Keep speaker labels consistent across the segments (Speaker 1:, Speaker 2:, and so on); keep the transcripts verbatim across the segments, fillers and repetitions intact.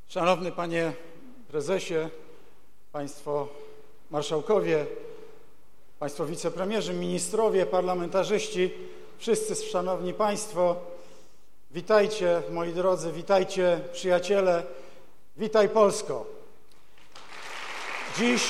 Speaker 1: Szanowny Panie Prezesie, Państwo Marszałkowie, Państwo Wicepremierzy, Ministrowie, Parlamentarzyści, wszyscy Szanowni Państwo, witajcie moi drodzy, witajcie przyjaciele, witaj Polsko. Dziś,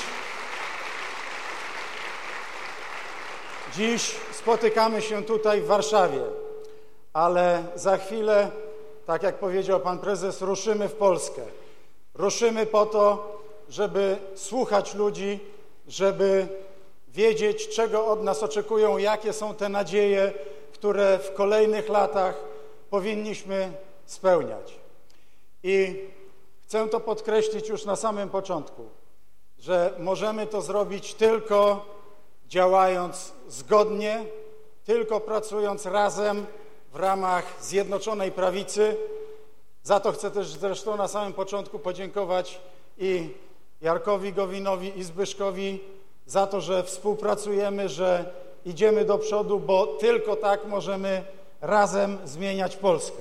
Speaker 1: dziś spotykamy się tutaj w Warszawie, ale za chwilę, tak jak powiedział Pan Prezes, ruszymy w Polskę. Ruszymy po to, żeby słuchać ludzi, żeby wiedzieć, czego od nas oczekują, jakie są te nadzieje, które w kolejnych latach powinniśmy spełniać. I chcę to podkreślić już na samym początku, że możemy to zrobić tylko działając zgodnie, tylko pracując razem w ramach Zjednoczonej Prawicy. Za to chcę też zresztą na samym początku podziękować i Jarkowi Gowinowi i Zbyszkowi za to, że współpracujemy, że idziemy do przodu, bo tylko tak możemy razem zmieniać Polskę.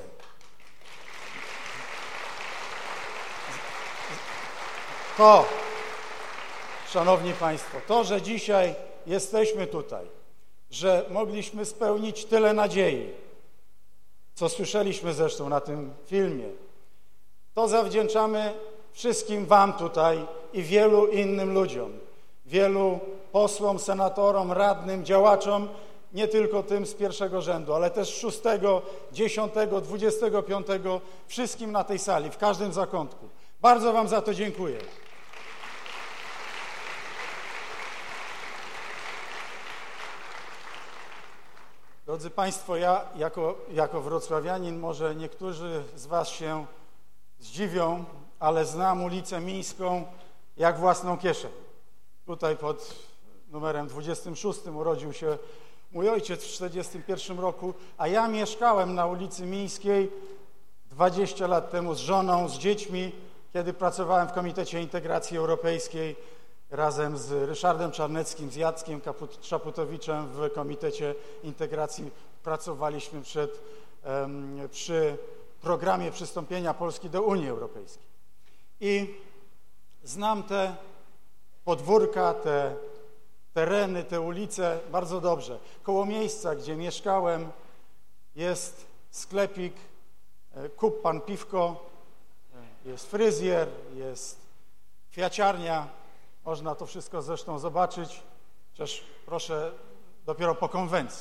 Speaker 1: To, Szanowni Państwo, to, że dzisiaj jesteśmy tutaj, że mogliśmy spełnić tyle nadziei, co słyszeliśmy zresztą na tym filmie, to zawdzięczamy wszystkim Wam tutaj i wielu innym ludziom, wielu posłom, senatorom, radnym, działaczom, nie tylko tym z pierwszego rzędu, ale też szóstego, dziesiątego, dwudziestego piątego, wszystkim na tej sali, w każdym zakątku. Bardzo Wam za to dziękuję. Drodzy Państwo, ja jako, jako wrocławianin, może niektórzy z Was się zdziwią, ale znam ulicę Mińską jak własną kieszeń. Tutaj pod numerem dwudziestym szóstym urodził się mój ojciec w czterdziestym pierwszym roku, a ja mieszkałem na ulicy Mińskiej dwadzieścia lat temu z żoną, z dziećmi, kiedy pracowałem w Komitecie Integracji Europejskiej razem z Ryszardem Czarneckim, z Jackiem Szaputowiczem w Komitecie Integracji. Pracowaliśmy przed, um, przy programie przystąpienia Polski do Unii Europejskiej. I znam te podwórka, te tereny, te ulice bardzo dobrze. Koło miejsca, gdzie mieszkałem, jest sklepik, kup pan piwko, jest fryzjer, jest kwiaciarnia. Można to wszystko zresztą zobaczyć, chociaż proszę dopiero po konwencji.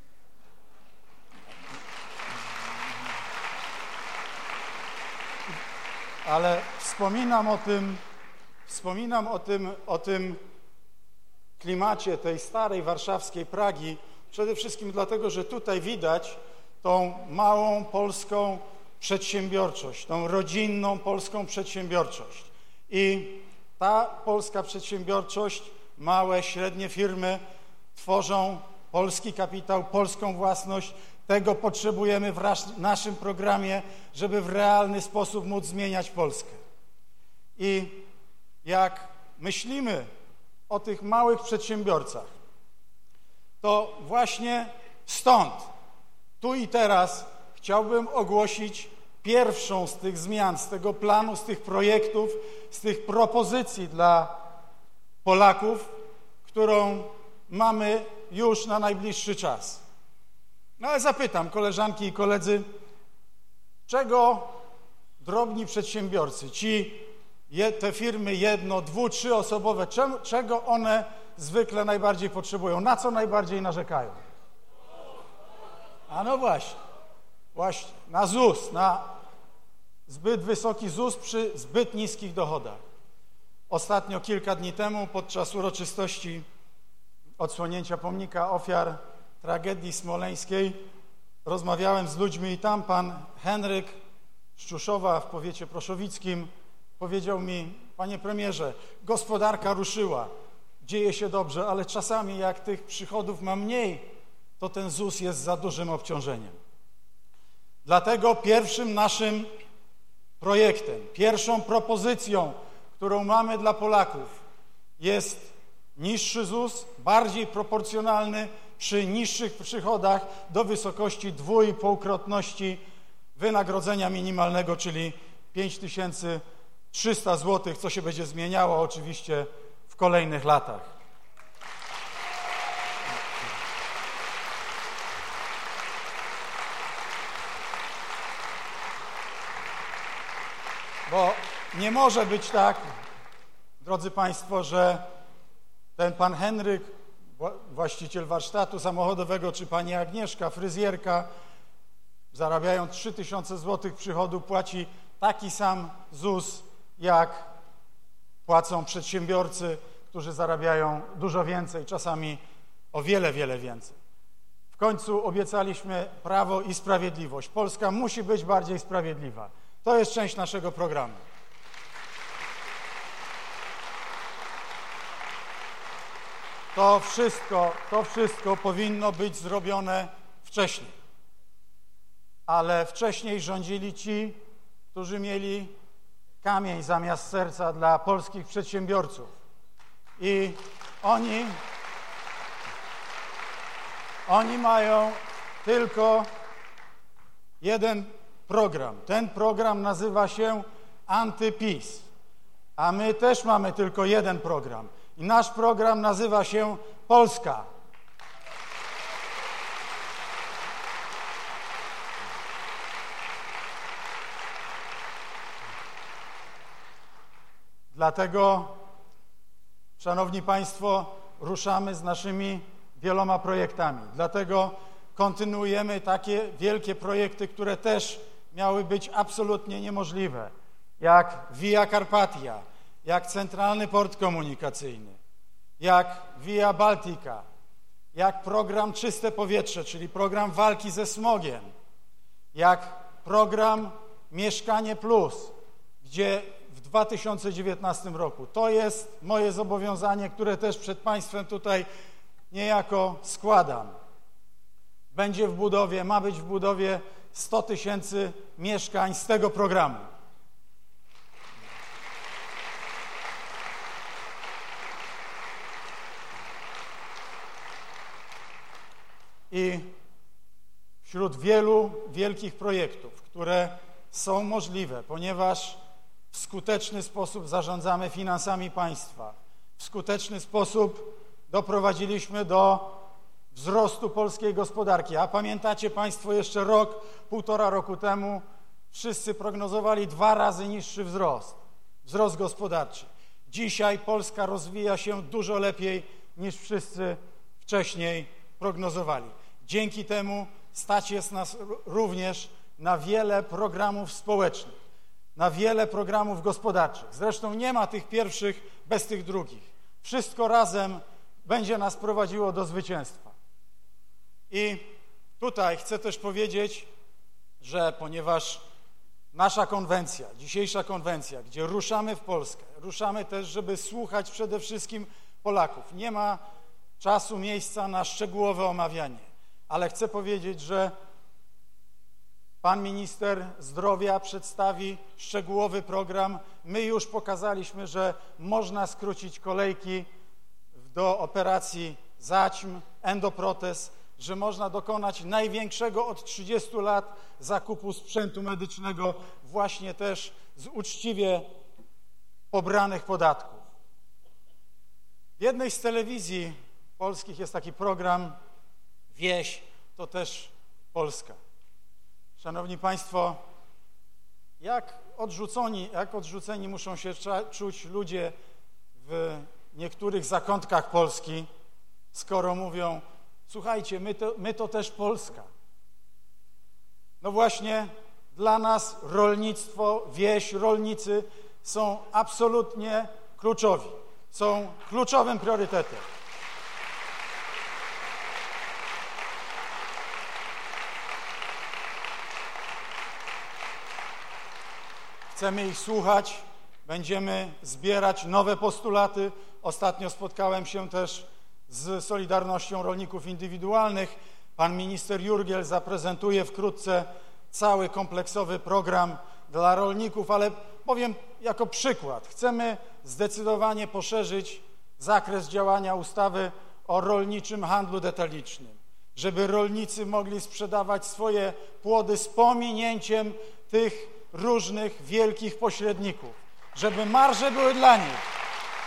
Speaker 1: Ale wspominam o tym, wspominam o tym, o tym klimacie tej starej warszawskiej Pragi przede wszystkim dlatego, że tutaj widać tą małą polską przedsiębiorczość, tą rodzinną polską przedsiębiorczość. I ta polska przedsiębiorczość, małe, średnie firmy tworzą polski kapitał, polską własność. Tego potrzebujemy w naszym programie, żeby w realny sposób móc zmieniać Polskę. I jak myślimy o tych małych przedsiębiorcach, to właśnie stąd, tu i teraz chciałbym ogłosić pierwszą z tych zmian, z tego planu, z tych projektów, z tych propozycji dla Polaków, którą mamy już na najbliższy czas. No ale zapytam, koleżanki i koledzy, czego drobni przedsiębiorcy, ci, te firmy jedno, dwu, trzyosobowe, czego one zwykle najbardziej potrzebują, na co najbardziej narzekają? A no właśnie, właśnie, na ZUS, na zbyt wysoki ZUS przy zbyt niskich dochodach. Ostatnio, kilka dni temu, podczas uroczystości odsłonięcia pomnika ofiar tragedii smoleńskiej, rozmawiałem z ludźmi i tam pan Henryk z Czuszowa w powiecie proszowickim powiedział mi: panie premierze, gospodarka ruszyła, dzieje się dobrze, ale czasami jak tych przychodów ma mniej, to ten ZUS jest za dużym obciążeniem. Dlatego pierwszym naszym projektem, pierwszą propozycją, którą mamy dla Polaków, jest niższy ZUS, bardziej proporcjonalny, przy niższych przychodach do wysokości dwu i pół krotności wynagrodzenia minimalnego, czyli pięć tysięcy trzysta złotych, co się będzie zmieniało oczywiście w kolejnych latach. Bo nie może być tak, drodzy Państwo, że ten pan Henryk, właściciel warsztatu samochodowego, czy pani Agnieszka, fryzjerka, zarabiają trzy tysiące złotych przychodu, płaci taki sam ZUS, jak płacą przedsiębiorcy, którzy zarabiają dużo więcej, czasami o wiele, wiele więcej. W końcu obiecaliśmy prawo i sprawiedliwość. Polska musi być bardziej sprawiedliwa. To jest część naszego programu. To wszystko, to wszystko powinno być zrobione wcześniej. Ale wcześniej rządzili ci, którzy mieli kamień zamiast serca dla polskich przedsiębiorców. I oni, oni mają tylko jeden program. Ten program nazywa się Anty-PiS. A my też mamy tylko jeden program. I nasz program nazywa się Polska. Dlatego, szanowni Państwo, ruszamy z naszymi wieloma projektami. Dlatego kontynuujemy takie wielkie projekty, które też miały być absolutnie niemożliwe, jak Via Carpatia, jak Centralny Port Komunikacyjny, jak Via Baltica, jak program Czyste Powietrze, czyli program walki ze smogiem, jak program Mieszkanie Plus, gdzie w dwa tysiące dziewiętnastym roku, to jest moje zobowiązanie, które też przed Państwem tutaj niejako składam. Będzie w budowie, ma być w budowie sto tysięcy mieszkań z tego programu. I wśród wielu wielkich projektów, które są możliwe, ponieważ w skuteczny sposób zarządzamy finansami państwa, w skuteczny sposób doprowadziliśmy do wzrostu polskiej gospodarki. A pamiętacie Państwo, jeszcze rok, półtora roku temu wszyscy prognozowali dwa razy niższy wzrost, wzrost gospodarczy. Dzisiaj Polska rozwija się dużo lepiej niż wszyscy wcześniej prognozowali. Dzięki temu stać jest nas również na wiele programów społecznych, na wiele programów gospodarczych. Zresztą nie ma tych pierwszych bez tych drugich. Wszystko razem będzie nas prowadziło do zwycięstwa. I tutaj chcę też powiedzieć, że ponieważ nasza konwencja, dzisiejsza konwencja, gdzie ruszamy w Polskę, ruszamy też, żeby słuchać przede wszystkim Polaków. Nie ma czasu, miejsca na szczegółowe omawianie, ale chcę powiedzieć, że pan minister zdrowia przedstawi szczegółowy program. My już pokazaliśmy, że można skrócić kolejki do operacji zaćm, endoprotez, że można dokonać największego od trzydziestu lat zakupu sprzętu medycznego właśnie też z uczciwie pobranych podatków. W jednej z telewizji polskich jest taki program Wieś to też Polska. Szanowni Państwo, jak odrzuceni, jak odrzuceni muszą się czuć ludzie w niektórych zakątkach Polski, skoro mówią: słuchajcie, my to, my to też Polska. No właśnie, dla nas rolnictwo, wieś, rolnicy są absolutnie kluczowi, są kluczowym priorytetem. Chcemy ich słuchać, będziemy zbierać nowe postulaty. Ostatnio spotkałem się też z Solidarnością Rolników Indywidualnych. Pan minister Jurgiel zaprezentuje wkrótce cały kompleksowy program dla rolników, ale powiem jako przykład. Chcemy zdecydowanie poszerzyć zakres działania ustawy o rolniczym handlu detalicznym, żeby rolnicy mogli sprzedawać swoje płody z pominięciem tych różnych wielkich pośredników, żeby marże były dla nich.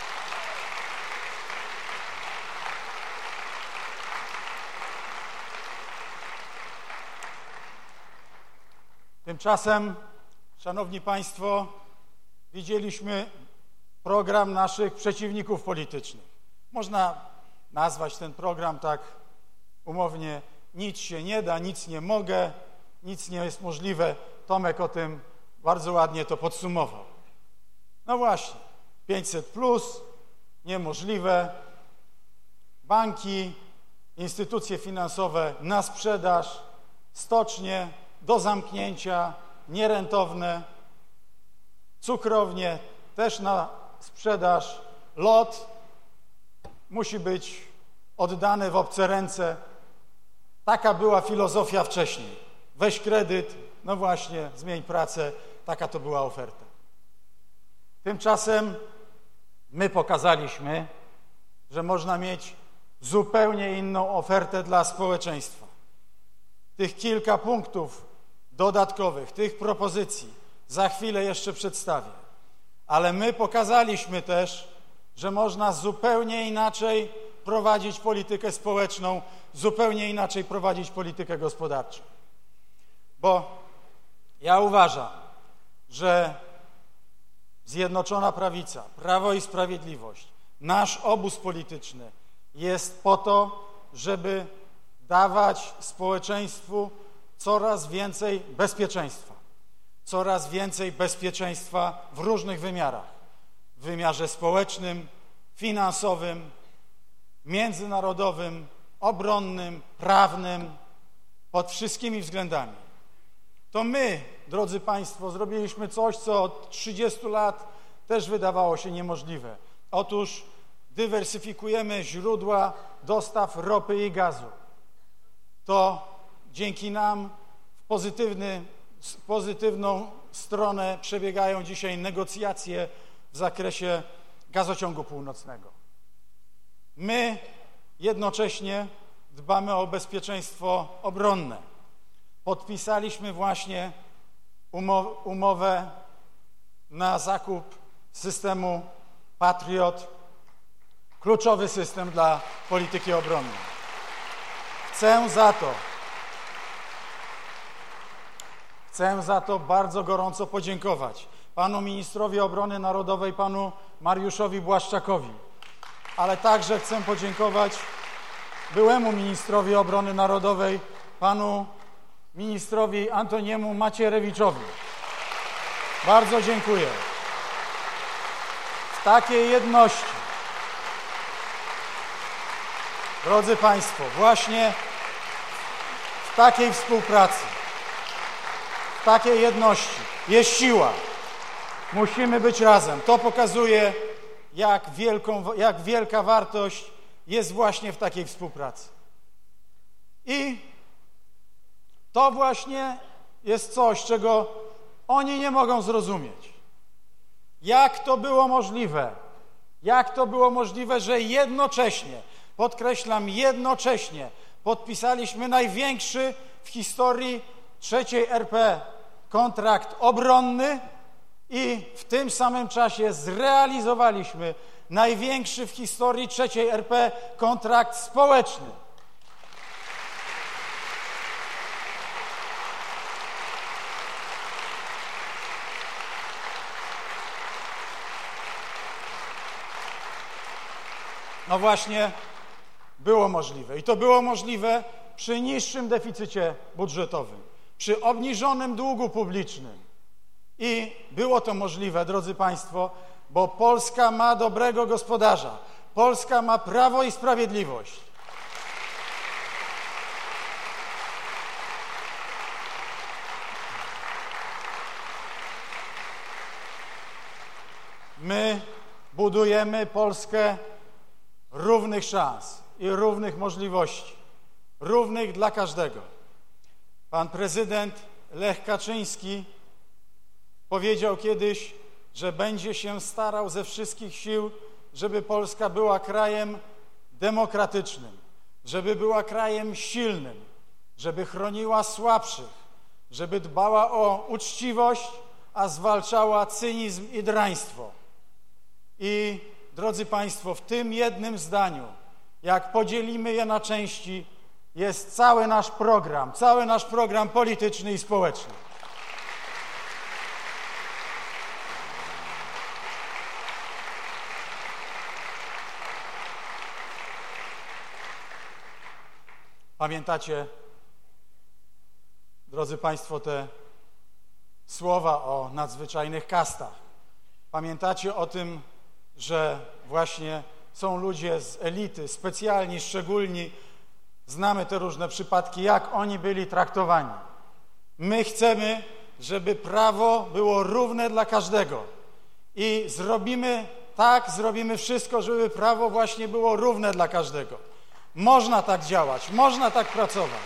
Speaker 1: Tymczasem, szanowni państwo, widzieliśmy program naszych przeciwników politycznych. Można nazwać ten program tak umownie: nic się nie da, nic nie mogę, nic nie jest możliwe. Tomek o tym bardzo ładnie to podsumował. No właśnie, pięćset plus, niemożliwe, banki, instytucje finansowe na sprzedaż, stocznie do zamknięcia, nierentowne, cukrownie też na sprzedaż, lot musi być oddany w obce ręce. Taka była filozofia wcześniej. Weź kredyt, no właśnie, zmień pracę. Taka to była oferta. Tymczasem my pokazaliśmy, że można mieć zupełnie inną ofertę dla społeczeństwa. Tych kilka punktów dodatkowych, tych propozycji za chwilę jeszcze przedstawię. Ale my pokazaliśmy też, że można zupełnie inaczej prowadzić politykę społeczną, zupełnie inaczej prowadzić politykę gospodarczą. Bo ja uważam, że Zjednoczona Prawica, Prawo i Sprawiedliwość, nasz obóz polityczny jest po to, żeby dawać społeczeństwu coraz więcej bezpieczeństwa. Coraz więcej bezpieczeństwa w różnych wymiarach. W wymiarze społecznym, finansowym, międzynarodowym, obronnym, prawnym, pod wszystkimi względami. To my, drodzy państwo, zrobiliśmy coś, co od trzydziestu lat też wydawało się niemożliwe. Otóż dywersyfikujemy źródła dostaw ropy i gazu. To dzięki nam w pozytywny, pozytywną stronę przebiegają dzisiaj negocjacje w zakresie gazociągu północnego. My jednocześnie dbamy o bezpieczeństwo obronne. Podpisaliśmy właśnie umowę na zakup systemu Patriot, kluczowy system dla polityki obronnej. Chcę za to, chcę za to bardzo gorąco podziękować panu ministrowi obrony narodowej, panu Mariuszowi Błaszczakowi, ale także chcę podziękować byłemu ministrowi obrony narodowej, panu ministrowi Antoniemu Macierewiczowi. Bardzo dziękuję. W takiej jedności, drodzy państwo, właśnie w takiej współpracy, w takiej jedności jest siła. Musimy być razem. To pokazuje, jak, wielką, jak wielka wartość jest właśnie w takiej współpracy. I to właśnie jest coś, czego oni nie mogą zrozumieć. Jak to było możliwe? Jak to było możliwe, że jednocześnie, podkreślam, jednocześnie podpisaliśmy największy w historii trzeciej R P kontrakt obronny i w tym samym czasie zrealizowaliśmy największy w historii trzeciej R P kontrakt społeczny. No właśnie było możliwe. I to było możliwe przy niższym deficycie budżetowym, przy obniżonym długu publicznym. I było to możliwe, drodzy państwo, bo Polska ma dobrego gospodarza. Polska ma Prawo i Sprawiedliwość. My budujemy Polskę równych szans i równych możliwości, równych dla każdego. Pan prezydent Lech Kaczyński powiedział kiedyś, że będzie się starał ze wszystkich sił, żeby Polska była krajem demokratycznym, żeby była krajem silnym, żeby chroniła słabszych, żeby dbała o uczciwość, a zwalczała cynizm i draństwo. I drodzy Państwo, w tym jednym zdaniu, jak podzielimy je na części, jest cały nasz program, cały nasz program polityczny i społeczny. Pamiętacie, drodzy Państwo, te słowa o nadzwyczajnych kastach. Pamiętacie o tym, że właśnie są ludzie z elity, specjalni, szczególni. Znamy te różne przypadki, jak oni byli traktowani. My chcemy, żeby prawo było równe dla każdego. I zrobimy tak, zrobimy wszystko, żeby prawo właśnie było równe dla każdego. Można tak działać, można tak pracować.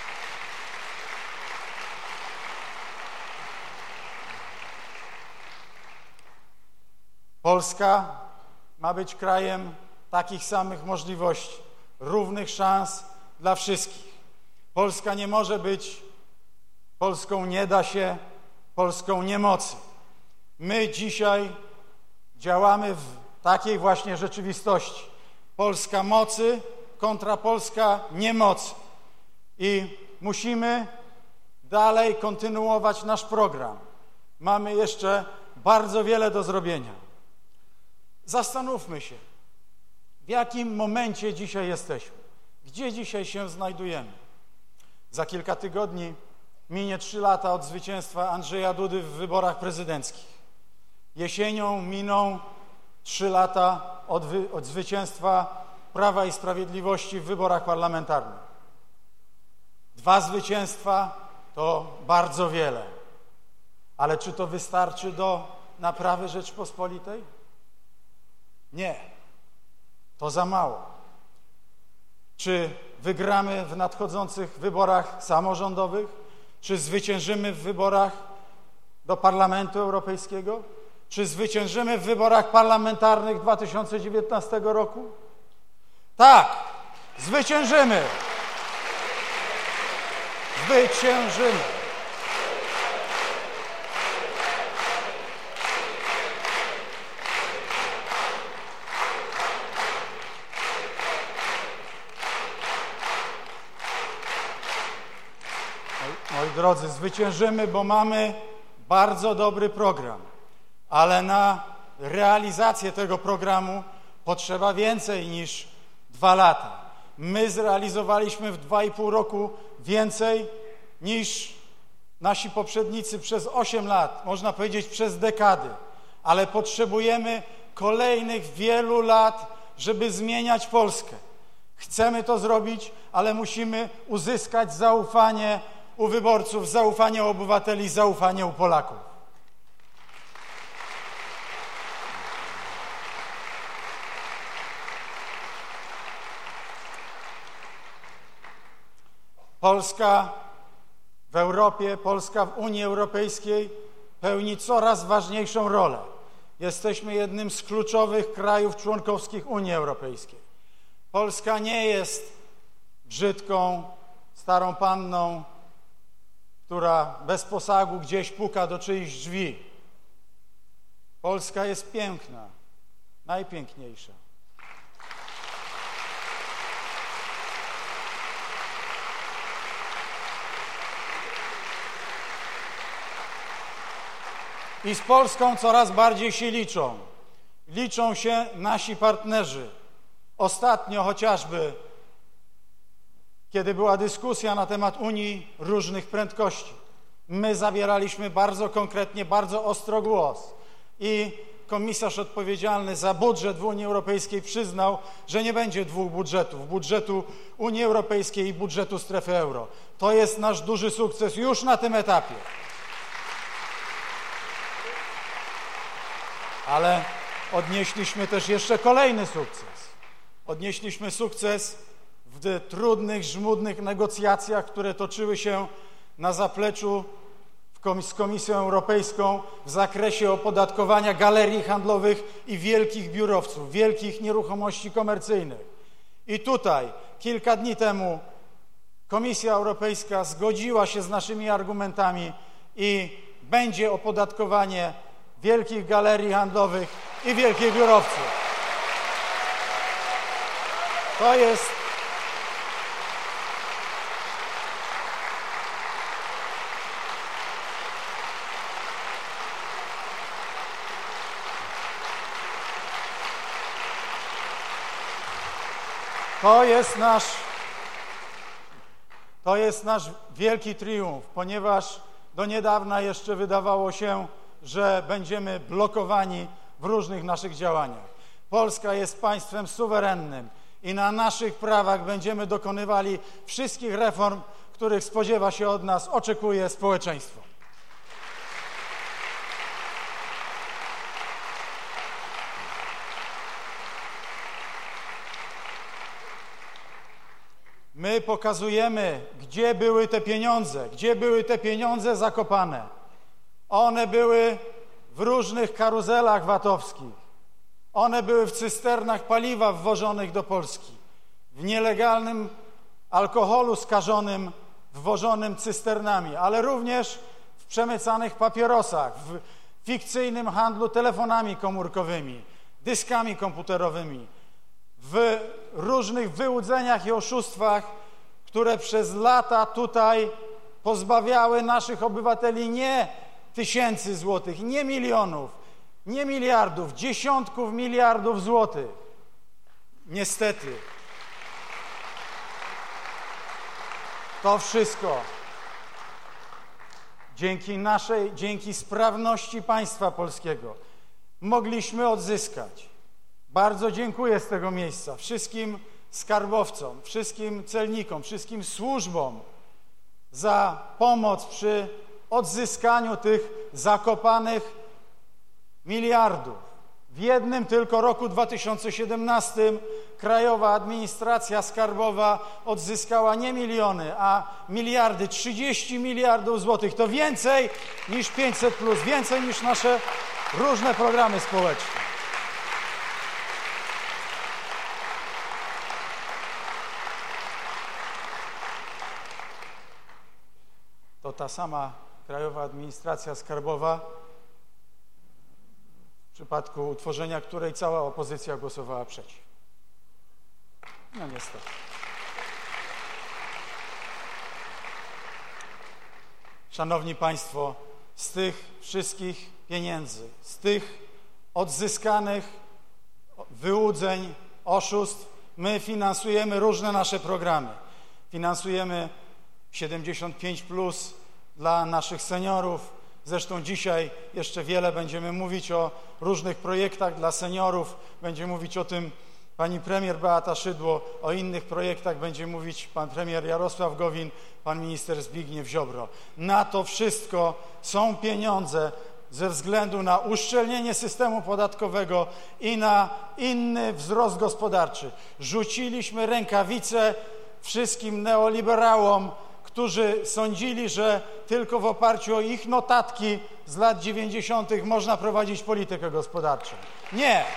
Speaker 1: Polska ma być krajem takich samych możliwości, równych szans dla wszystkich. Polska nie może być Polską nie da się, Polską niemocy. My dzisiaj działamy w takiej właśnie rzeczywistości. Polska mocy kontra Polska niemocy. I musimy dalej kontynuować nasz program. Mamy jeszcze bardzo wiele do zrobienia. Zastanówmy się, w jakim momencie dzisiaj jesteśmy, gdzie dzisiaj się znajdujemy. Za kilka tygodni minie trzy lata od zwycięstwa Andrzeja Dudy w wyborach prezydenckich. Jesienią miną trzy lata od, wy, od zwycięstwa Prawa i Sprawiedliwości w wyborach parlamentarnych. Dwa zwycięstwa to bardzo wiele. Ale czy to wystarczy do naprawy Rzeczpospolitej? Nie. To za mało. Czy wygramy w nadchodzących wyborach samorządowych? Czy zwyciężymy w wyborach do Parlamentu Europejskiego? Czy zwyciężymy w wyborach parlamentarnych dwa tysiące dziewiętnastego roku? Tak, zwyciężymy. Zwyciężymy. Moi drodzy, zwyciężymy, bo mamy bardzo dobry program, ale na realizację tego programu potrzeba więcej niż dwa lata. My zrealizowaliśmy w dwa i pół roku więcej niż nasi poprzednicy przez osiem lat, można powiedzieć przez dekady, ale potrzebujemy kolejnych wielu lat, żeby zmieniać Polskę. Chcemy to zrobić, ale musimy uzyskać zaufanie u wyborców, zaufanie u obywateli, zaufanie u Polaków. Polska w Europie, Polska w Unii Europejskiej pełni coraz ważniejszą rolę. Jesteśmy jednym z kluczowych krajów członkowskich Unii Europejskiej. Polska nie jest brzydką, starą panną, która bez posagu gdzieś puka do czyichś drzwi. Polska jest piękna, najpiękniejsza. I z Polską coraz bardziej się liczą. Liczą się nasi partnerzy. Ostatnio chociażby, kiedy była dyskusja na temat Unii różnych prędkości, my zabieraliśmy bardzo konkretnie, bardzo ostro głos. I komisarz odpowiedzialny za budżet w Unii Europejskiej przyznał, że nie będzie dwóch budżetów, budżetu Unii Europejskiej i budżetu strefy euro. To jest nasz duży sukces już na tym etapie. Ale odnieśliśmy też jeszcze kolejny sukces. Odnieśliśmy sukces w trudnych, żmudnych negocjacjach, które toczyły się na zapleczu z Komisją Europejską w zakresie opodatkowania galerii handlowych i wielkich biurowców, wielkich nieruchomości komercyjnych. I tutaj kilka dni temu Komisja Europejska zgodziła się z naszymi argumentami i będzie opodatkowanie wielkich galerii handlowych i wielkich biurowców. To jest To jest nasz, to jest nasz wielki triumf, ponieważ do niedawna jeszcze wydawało się, że będziemy blokowani w różnych naszych działaniach. Polska jest państwem suwerennym i na naszych prawach będziemy dokonywali wszystkich reform, których spodziewa się od nas, oczekuje społeczeństwo. My pokazujemy, gdzie były te pieniądze, gdzie były te pieniądze zakopane. One były w różnych karuzelach VAT-owskich. One były w cysternach paliwa wwożonych do Polski, w nielegalnym alkoholu skażonym wwożonym cysternami, ale również w przemycanych papierosach, w fikcyjnym handlu telefonami komórkowymi, dyskami komputerowymi, w różnych wyłudzeniach i oszustwach, które przez lata tutaj pozbawiały naszych obywateli nie tysięcy złotych, nie milionów, nie miliardów, dziesiątków miliardów złotych. Niestety, to wszystko dzięki naszej, dzięki sprawności państwa polskiego mogliśmy odzyskać. Bardzo dziękuję z tego miejsca wszystkim skarbowcom, wszystkim celnikom, wszystkim służbom za pomoc przy odzyskaniu tych zakopanych miliardów. W jednym tylko roku dwa tysiące siedemnastym Krajowa Administracja Skarbowa odzyskała nie miliony, a miliardy, trzydzieści miliardów złotych. To więcej niż pięćset plus, więcej niż nasze różne programy społeczne. To ta sama Krajowa Administracja Skarbowa, w przypadku utworzenia której cała opozycja głosowała przeciw. No niestety. Szanowni Państwo, z tych wszystkich pieniędzy, z tych odzyskanych wyłudzeń, oszustw, my finansujemy różne nasze programy. Finansujemy siedemdziesiąt pięć plus dla naszych seniorów. Zresztą dzisiaj jeszcze wiele będziemy mówić o różnych projektach dla seniorów. Będzie mówić o tym pani premier Beata Szydło, o innych projektach będzie mówić pan premier Jarosław Gowin, pan minister Zbigniew Ziobro. Na to wszystko są pieniądze ze względu na uszczelnienie systemu podatkowego i na inny wzrost gospodarczy. Rzuciliśmy rękawice wszystkim neoliberałom, którzy sądzili, że tylko w oparciu o ich notatki z lat dziewięćdziesiątych można prowadzić politykę gospodarczą. Nie!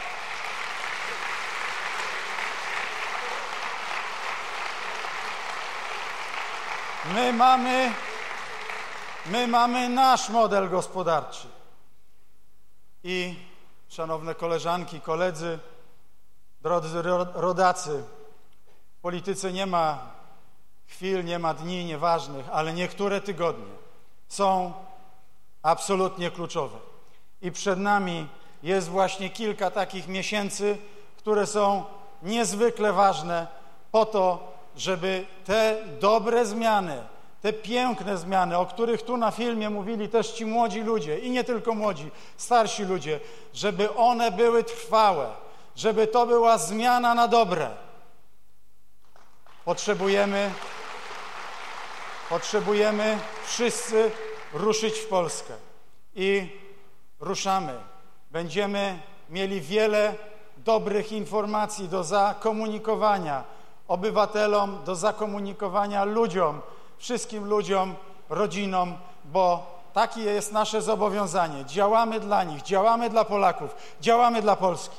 Speaker 1: My mamy, my mamy nasz model gospodarczy. I szanowne koleżanki, koledzy, drodzy rodacy, w polityce nie ma chwil, nie ma dni nieważnych, ale niektóre tygodnie są absolutnie kluczowe. I przed nami jest właśnie kilka takich miesięcy, które są niezwykle ważne po to, żeby te dobre zmiany, te piękne zmiany, o których tu na filmie mówili też ci młodzi ludzie i nie tylko młodzi, starsi ludzie, żeby one były trwałe, żeby to była zmiana na dobre. Potrzebujemy, potrzebujemy wszyscy ruszyć w Polskę i ruszamy. Będziemy mieli wiele dobrych informacji do zakomunikowania obywatelom, do zakomunikowania ludziom, wszystkim ludziom, rodzinom, bo takie jest nasze zobowiązanie. Działamy dla nich, działamy dla Polaków, działamy dla Polski.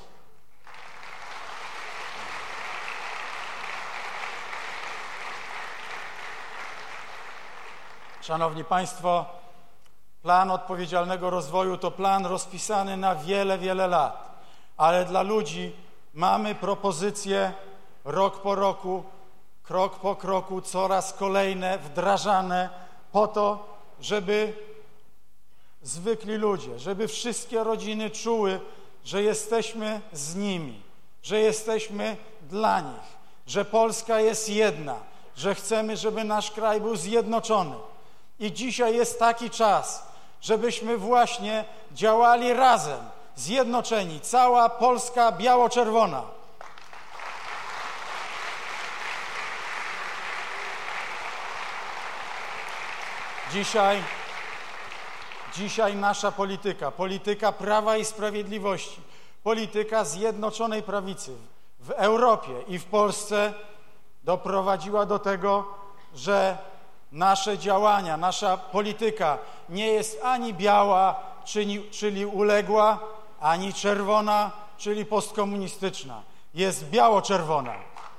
Speaker 1: Szanowni Państwo, Plan odpowiedzialnego rozwoju to plan rozpisany na wiele, wiele lat, ale dla ludzi mamy propozycje rok po roku, krok po kroku, coraz kolejne, wdrażane po to, żeby zwykli ludzie, żeby wszystkie rodziny czuły, że jesteśmy z nimi, że jesteśmy dla nich, że Polska jest jedna, że chcemy, żeby nasz kraj był zjednoczony. I dzisiaj jest taki czas, żebyśmy właśnie działali razem, zjednoczeni, cała Polska biało-czerwona. Dzisiaj, dzisiaj nasza polityka, polityka Prawa i Sprawiedliwości, polityka Zjednoczonej Prawicy w Europie i w Polsce doprowadziła do tego, że nasze działania, nasza polityka nie jest ani biała, czyli, czyli uległa, ani czerwona, czyli postkomunistyczna. Jest biało-czerwona.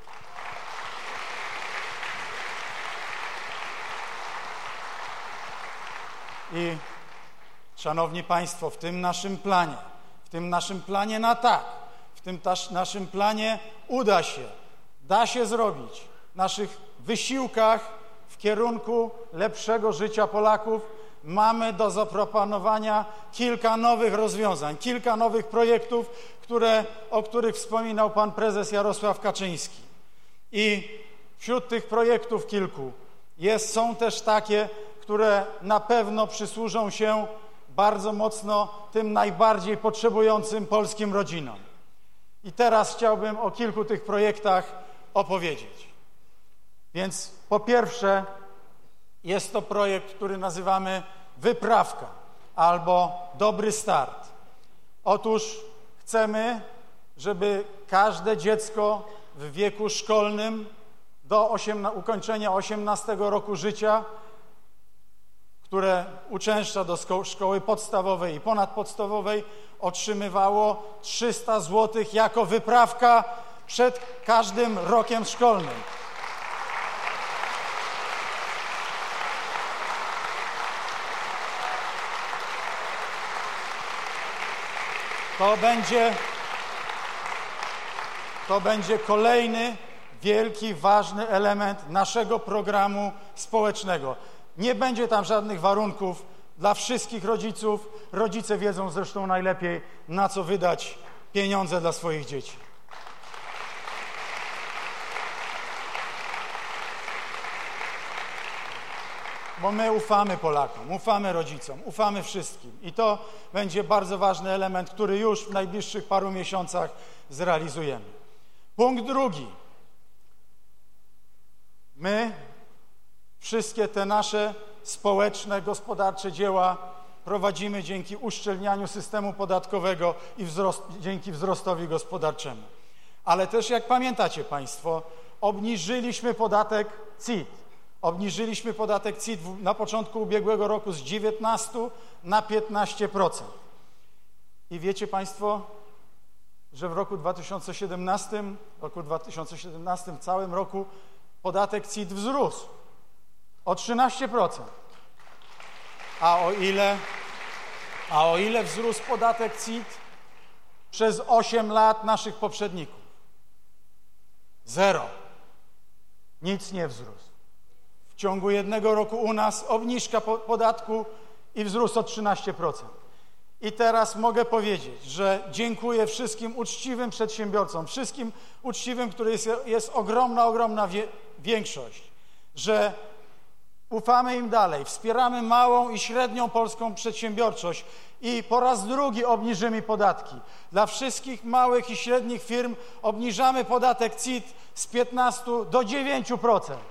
Speaker 1: I szanowni państwo, w tym naszym planie, w tym naszym planie na tak, w tym taż, naszym planie uda się, da się zrobić, w naszych wysiłkach w kierunku lepszego życia Polaków mamy do zaproponowania kilka nowych rozwiązań, kilka nowych projektów, które, o których wspominał pan prezes Jarosław Kaczyński. I wśród tych projektów kilku jest, są też takie, które na pewno przysłużą się bardzo mocno tym najbardziej potrzebującym polskim rodzinom. I teraz chciałbym o kilku tych projektach opowiedzieć. Więc po pierwsze jest to projekt, który nazywamy Wyprawka albo Dobry Start. Otóż chcemy, żeby każde dziecko w wieku szkolnym do osiemna- ukończenia osiemnastego roku życia, które uczęszcza do szko- szkoły podstawowej i ponadpodstawowej, otrzymywało trzysta złotych jako wyprawka przed każdym rokiem szkolnym. To będzie, to będzie kolejny wielki, ważny element naszego programu społecznego. Nie będzie tam żadnych warunków dla wszystkich rodziców. Rodzice wiedzą zresztą najlepiej, na co wydać pieniądze dla swoich dzieci. Bo my ufamy Polakom, ufamy rodzicom, ufamy wszystkim. I to będzie bardzo ważny element, który już w najbliższych paru miesiącach zrealizujemy. Punkt drugi. My wszystkie te nasze społeczne, gospodarcze dzieła prowadzimy dzięki uszczelnianiu systemu podatkowego i wzrost, dzięki wzrostowi gospodarczemu. Ale też, jak pamiętacie państwo, obniżyliśmy podatek C I T. Obniżyliśmy podatek C I T na początku ubiegłego roku z dziewiętnastu na piętnaście procent. I wiecie państwo, że w roku dwa tysiące siedemnastym, roku dwa tysiące siedemnastym w całym roku podatek C I T wzrósł o trzynaście procent. A o ile, a o ile wzrósł podatek C I T przez osiem lat naszych poprzedników? Zero. Nic nie wzrósł. W ciągu jednego roku u nas obniżka podatku i wzrósł o trzynaście procent. I teraz mogę powiedzieć, że dziękuję wszystkim uczciwym przedsiębiorcom, wszystkim uczciwym, których jest, jest ogromna, ogromna wie, większość, że ufamy im dalej, wspieramy małą i średnią polską przedsiębiorczość i po raz drugi obniżymy podatki. Dla wszystkich małych i średnich firm obniżamy podatek C I T z piętnastu do dziewięciu procent.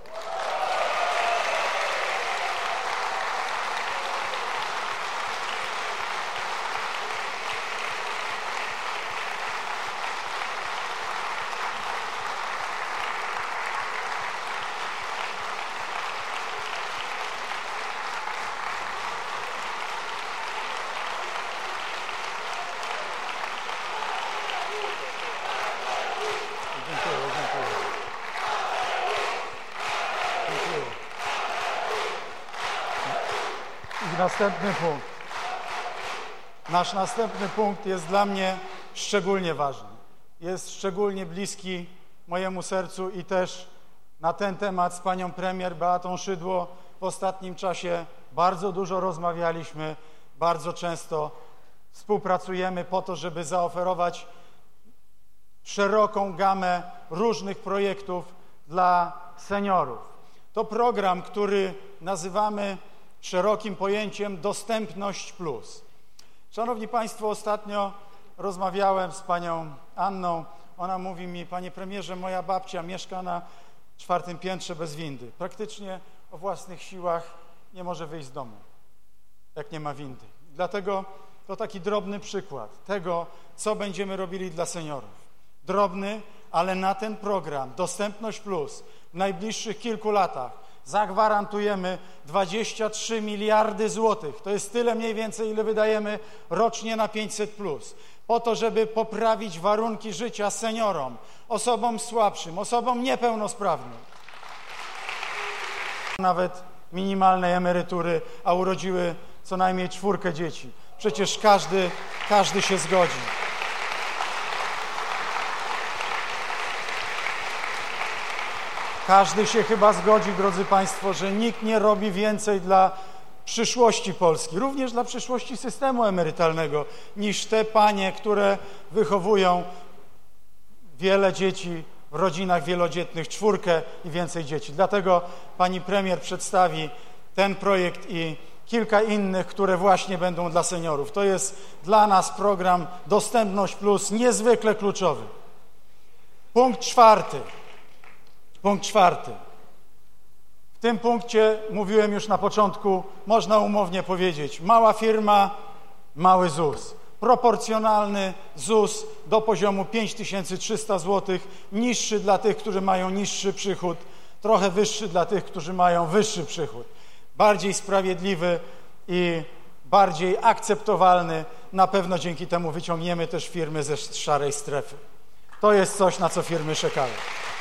Speaker 1: następny punkt. Nasz następny punkt jest dla mnie szczególnie ważny. Jest szczególnie bliski mojemu sercu i też na ten temat z panią premier Beatą Szydło w ostatnim czasie bardzo dużo rozmawialiśmy, bardzo często współpracujemy po to, żeby zaoferować szeroką gamę różnych projektów dla seniorów. To program, który nazywamy szerokim pojęciem Dostępność Plus. Szanowni Państwo, ostatnio rozmawiałem z panią Anną. Ona mówi mi: panie premierze, moja babcia mieszka na czwartym piętrze bez windy. Praktycznie o własnych siłach nie może wyjść z domu, jak nie ma windy. Dlatego to taki drobny przykład tego, co będziemy robili dla seniorów. Drobny, ale na ten program Dostępność Plus w najbliższych kilku latach zagwarantujemy dwadzieścia trzy miliardy złotych. To jest tyle mniej więcej, ile wydajemy rocznie na pięćset plus. Po to, żeby poprawić warunki życia seniorom, osobom słabszym, osobom niepełnosprawnym. Nawet minimalnej emerytury, a urodziły co najmniej czwórkę dzieci. Przecież każdy, każdy się zgodzi. Każdy się chyba zgodzi, drodzy Państwo, że nikt nie robi więcej dla przyszłości Polski, również dla przyszłości systemu emerytalnego, niż te panie, które wychowują wiele dzieci w rodzinach wielodzietnych, czwórkę i więcej dzieci. Dlatego pani premier przedstawi ten projekt i kilka innych, które właśnie będą dla seniorów. To jest dla nas program Dostępność Plus niezwykle kluczowy. Punkt czwarty. Punkt czwarty. W tym punkcie mówiłem już na początku, można umownie powiedzieć, mała firma, mały ZUS. Proporcjonalny ZUS do poziomu pięć tysięcy trzysta złotych, niższy dla tych, którzy mają niższy przychód, trochę wyższy dla tych, którzy mają wyższy przychód. Bardziej sprawiedliwy i bardziej akceptowalny. Na pewno dzięki temu wyciągniemy też firmy ze szarej strefy. To jest coś, na co firmy czekają.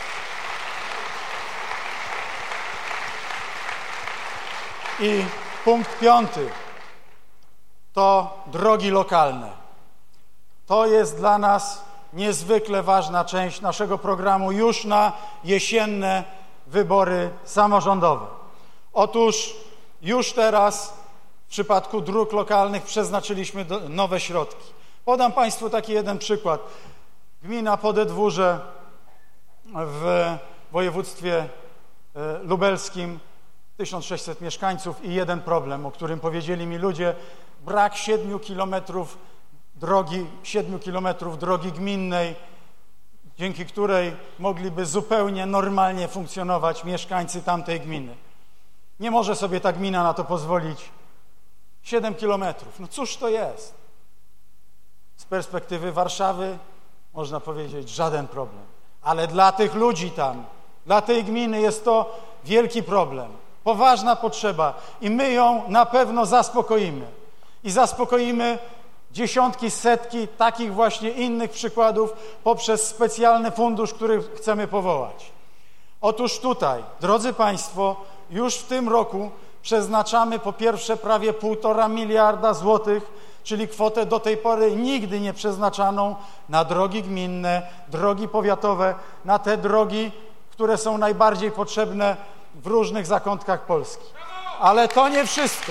Speaker 1: I punkt piąty to drogi lokalne. To jest dla nas niezwykle ważna część naszego programu już na jesienne wybory samorządowe. Otóż już teraz w przypadku dróg lokalnych przeznaczyliśmy nowe środki. Podam Państwu taki jeden przykład. Gmina Podedwórze w województwie lubelskim, tysiąc sześćset mieszkańców i jeden problem, o którym powiedzieli mi ludzie: brak siedmiu kilometrów drogi, siedmiu kilometrów drogi gminnej, dzięki której mogliby zupełnie normalnie funkcjonować mieszkańcy tamtej gminy. Nie może sobie ta gmina na to pozwolić. Siedem kilometrów. No cóż to jest? Z perspektywy Warszawy można powiedzieć żaden problem. Ale dla tych ludzi tam, dla tej gminy jest to wielki problem. Poważna potrzeba i my ją na pewno zaspokoimy. I zaspokoimy dziesiątki, setki takich właśnie innych przykładów poprzez specjalny fundusz, który chcemy powołać. Otóż tutaj, drodzy Państwo, już w tym roku przeznaczamy po pierwsze prawie półtora miliarda złotych, czyli kwotę do tej pory nigdy nie przeznaczaną na drogi gminne, drogi powiatowe, na te drogi, które są najbardziej potrzebne w różnych zakątkach Polski. Ale to nie wszystko.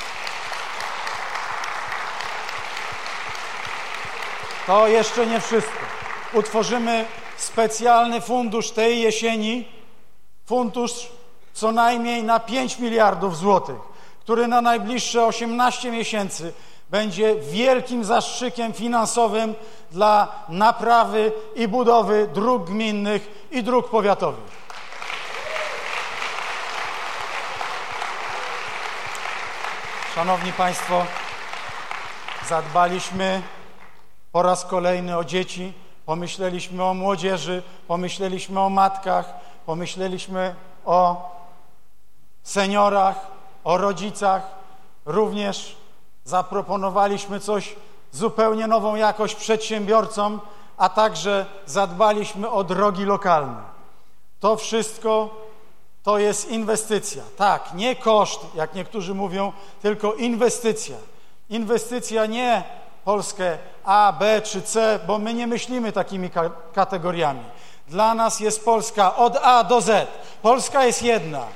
Speaker 1: To jeszcze nie wszystko. Utworzymy specjalny fundusz tej jesieni, fundusz co najmniej na pięć miliardów złotych, który na najbliższe osiemnaście miesięcy będzie wielkim zastrzykiem finansowym dla naprawy i budowy dróg gminnych i dróg powiatowych. Szanowni Państwo, zadbaliśmy po raz kolejny o dzieci, pomyśleliśmy o młodzieży, pomyśleliśmy o matkach, pomyśleliśmy o seniorach, o rodzicach. Również zaproponowaliśmy coś, zupełnie nową jakość przedsiębiorcom, a także zadbaliśmy o drogi lokalne. To wszystko to jest inwestycja. Tak, nie koszt, jak niektórzy mówią, tylko inwestycja. Inwestycja nie Polskę A, B czy C, bo my nie myślimy takimi ka- kategoriami. Dla nas jest Polska od A do Z. Polska jest jedna.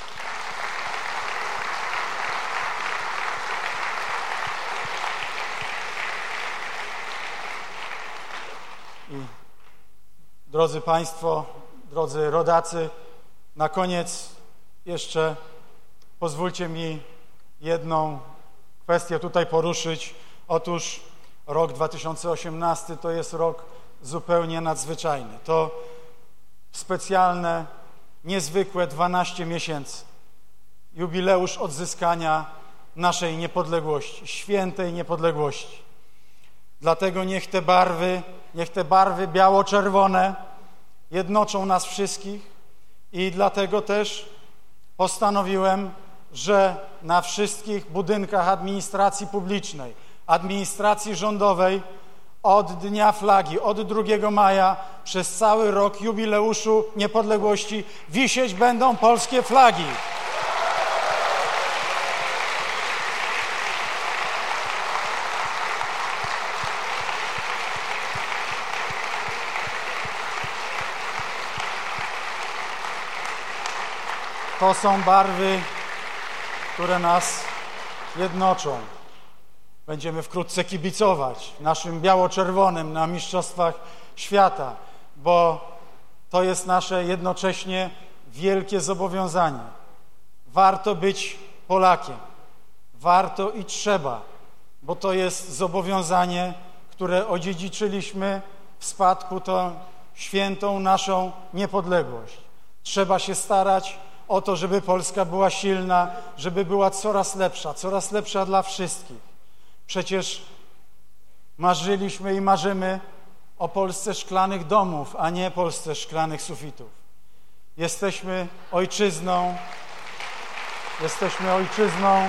Speaker 1: I drodzy Państwo, drodzy rodacy, na koniec jeszcze pozwólcie mi jedną kwestię tutaj poruszyć. Otóż rok dwa tysiące osiemnasty to jest rok zupełnie nadzwyczajny. To specjalne, niezwykłe dwanaście miesięcy. Jubileusz odzyskania naszej niepodległości, świętej niepodległości. Dlatego niech te barwy, niech te barwy biało-czerwone jednoczą nas wszystkich i dlatego też postanowiłem, że na wszystkich budynkach administracji publicznej, administracji rządowej od Dnia Flagi, od drugiego maja przez cały rok jubileuszu niepodległości wisieć będą polskie flagi. To są barwy, które nas jednoczą. Będziemy wkrótce kibicować naszym biało-czerwonym na Mistrzostwach Świata, bo to jest nasze jednocześnie wielkie zobowiązanie. Warto być Polakiem. Warto i trzeba, bo to jest zobowiązanie, które odziedziczyliśmy w spadku, to świętą naszą niepodległość. Trzeba się starać o to, żeby Polska była silna, żeby była coraz lepsza, coraz lepsza dla wszystkich. Przecież marzyliśmy i marzymy o Polsce szklanych domów, a nie Polsce szklanych sufitów. Jesteśmy ojczyzną, jesteśmy ojczyzną,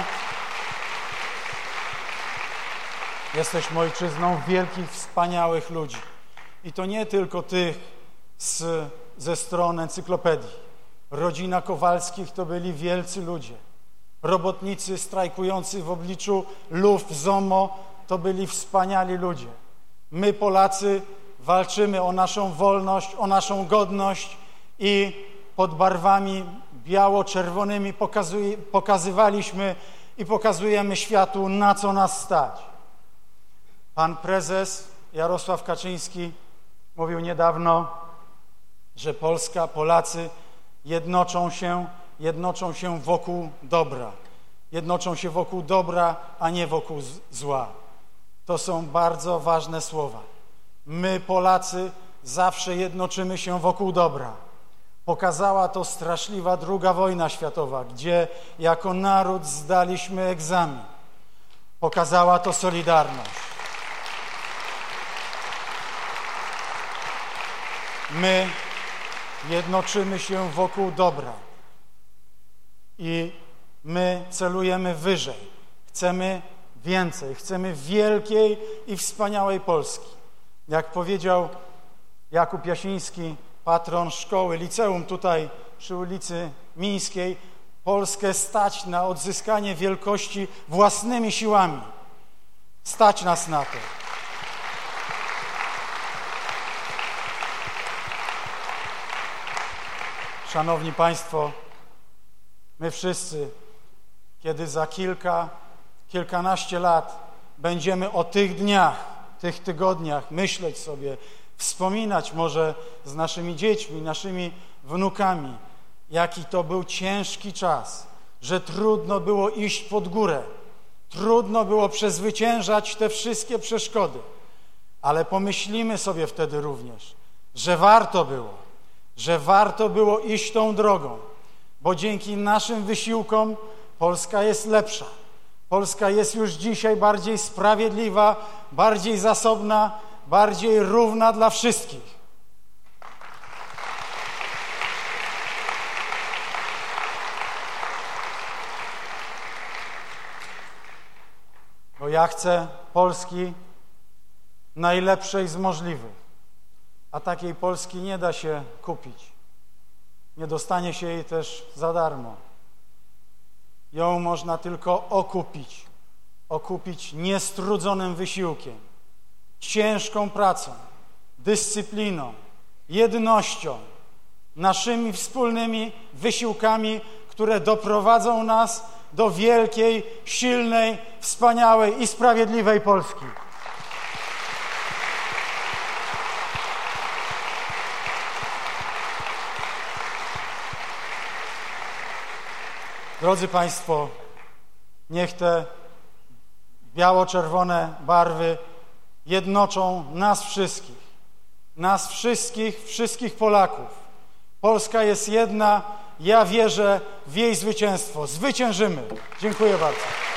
Speaker 1: jesteśmy ojczyzną wielkich, wspaniałych ludzi. I to nie tylko tych z, ze stron encyklopedii. Rodzina Kowalskich to byli wielcy ludzie. Robotnicy strajkujący w obliczu luf Z O M O to byli wspaniali ludzie. My, Polacy, walczymy o naszą wolność, o naszą godność i pod barwami biało-czerwonymi pokazuj, pokazywaliśmy i pokazujemy światu, na co nas stać. Pan prezes Jarosław Kaczyński mówił niedawno, że Polska, Polacy jednoczą się, jednoczą się wokół dobra. Jednoczą się wokół dobra, a nie wokół zła. To są bardzo ważne słowa. My, Polacy, zawsze jednoczymy się wokół dobra. Pokazała to straszliwa druga wojna światowa, gdzie jako naród zdaliśmy egzamin. Pokazała to solidarność. My jednoczymy się wokół dobra i my celujemy wyżej. Chcemy więcej, chcemy wielkiej i wspaniałej Polski. Jak powiedział Jakub Jasiński, patron szkoły, liceum tutaj przy ulicy Mińskiej, Polskę stać na odzyskanie wielkości własnymi siłami. Stać nas na to. Szanowni Państwo, my wszyscy, kiedy za kilka, kilkanaście lat będziemy o tych dniach, tych tygodniach myśleć sobie, wspominać może z naszymi dziećmi, naszymi wnukami, jaki to był ciężki czas, że trudno było iść pod górę, trudno było przezwyciężać te wszystkie przeszkody, ale pomyślimy sobie wtedy również, że warto było, że warto było iść tą drogą, bo dzięki naszym wysiłkom Polska jest lepsza. Polska jest już dzisiaj bardziej sprawiedliwa, bardziej zasobna, bardziej równa dla wszystkich. Bo ja chcę Polski najlepszej z możliwych, a takiej Polski nie da się kupić. nie dostanie się jej też za darmo. Ją można tylko okupić. Okupić niestrudzonym wysiłkiem, ciężką pracą, dyscypliną, jednością, naszymi wspólnymi wysiłkami, które doprowadzą nas do wielkiej, silnej, wspaniałej i sprawiedliwej Polski. Drodzy Państwo, niech te biało-czerwone barwy jednoczą nas wszystkich. Nas wszystkich, wszystkich Polaków. Polska jest jedna, ja wierzę w jej zwycięstwo. Zwyciężymy. Dziękuję bardzo.